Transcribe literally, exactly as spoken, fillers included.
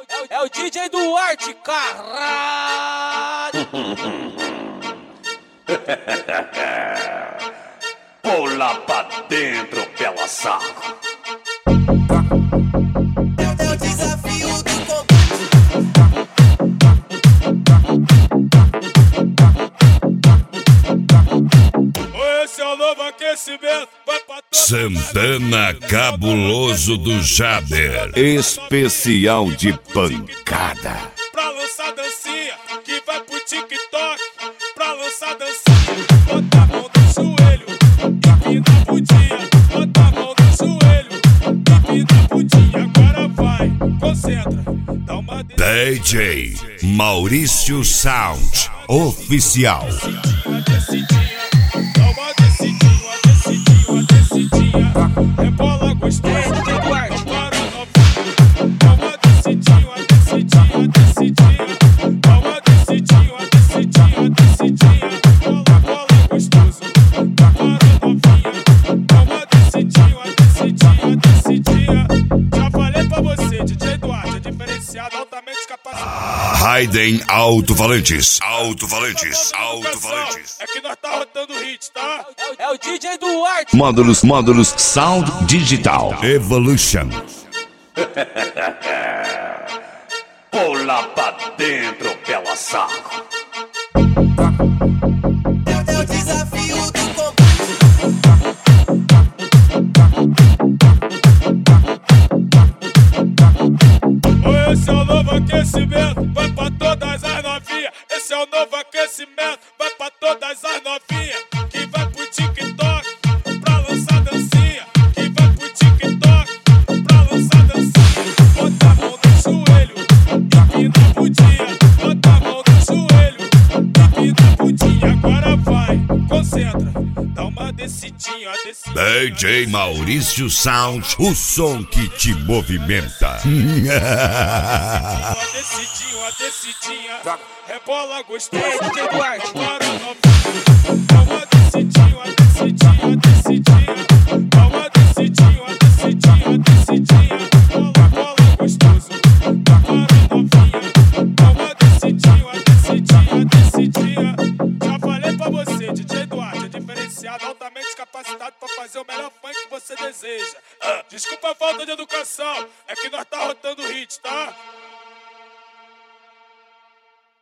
É o D J Duarte, caralho! Pula pra dentro, pela saco. É o desafio do Esse é o novo aquecimento. Vai pra Santana Cabuloso do Jader. Especial de pancada. Pra lançar dancinha que vai pro TikTok. Pra lançar dancinha, bota a mão no joelho, empina a bundinha. Bota a mão no joelho, empina a bundinha. Agora vai, concentra, dá uma D J Maurício Sound Oficial. Uma descidinha, dá uma descidinha, uma descidinha, uma descidinha. Rebola gostosa, para novinha. Dá uma descidinha, uma descidinha, uma descidinha. Dá uma descidinha, uma descidinha, uma descidinha. Bola, bola gostoso, para novinha. Dá uma descidinha, uma descidinha, uma descidinha. Já falei pra você, D J Duarte, é diferenciado, altamente capacitado. Raiden Alto-Falantes. Alto-Falantes. Alto-Falantes. É que nós tá rodando hit, tá? É o D J Duarte. Módulos, módulos Sound Digital Evolution. Pula pra dentro, pela saco. É o desafio do Esse é o novo aquecimento, vai pra todas as novinhas. Esse é o novo aquecimento, vai pra todas as novinhas. Que vai pro TikTok, pra lançar dancinha. Que vai pro TikTok, pra lançar dancinha. Bota a mão no joelho, empina a bundinha. Bota a mão no joelho, empina a bundinha. Agora vai, concentra, dá uma descidinha, uma descidinha. D J Maurício Sound, o som que te movimenta. Uma descidinha, uma descidinha. Rebola gostoso, D J Duarte. para novinha. Dá uma descidinha, uma descidinha, uma descidinha. Dá uma descidinha, uma descidinha, uma descidinha. Bola, bola gostoso, para novinha. Dá uma descidinha, uma descidinha, uma descidinha. Já falei pra você, D J Duarte, é diferenciado, altamente capacitado pra fazer o melhor funk que você deseja. Ah, desculpa a falta de educação, é que nós tá rodando hit, tá?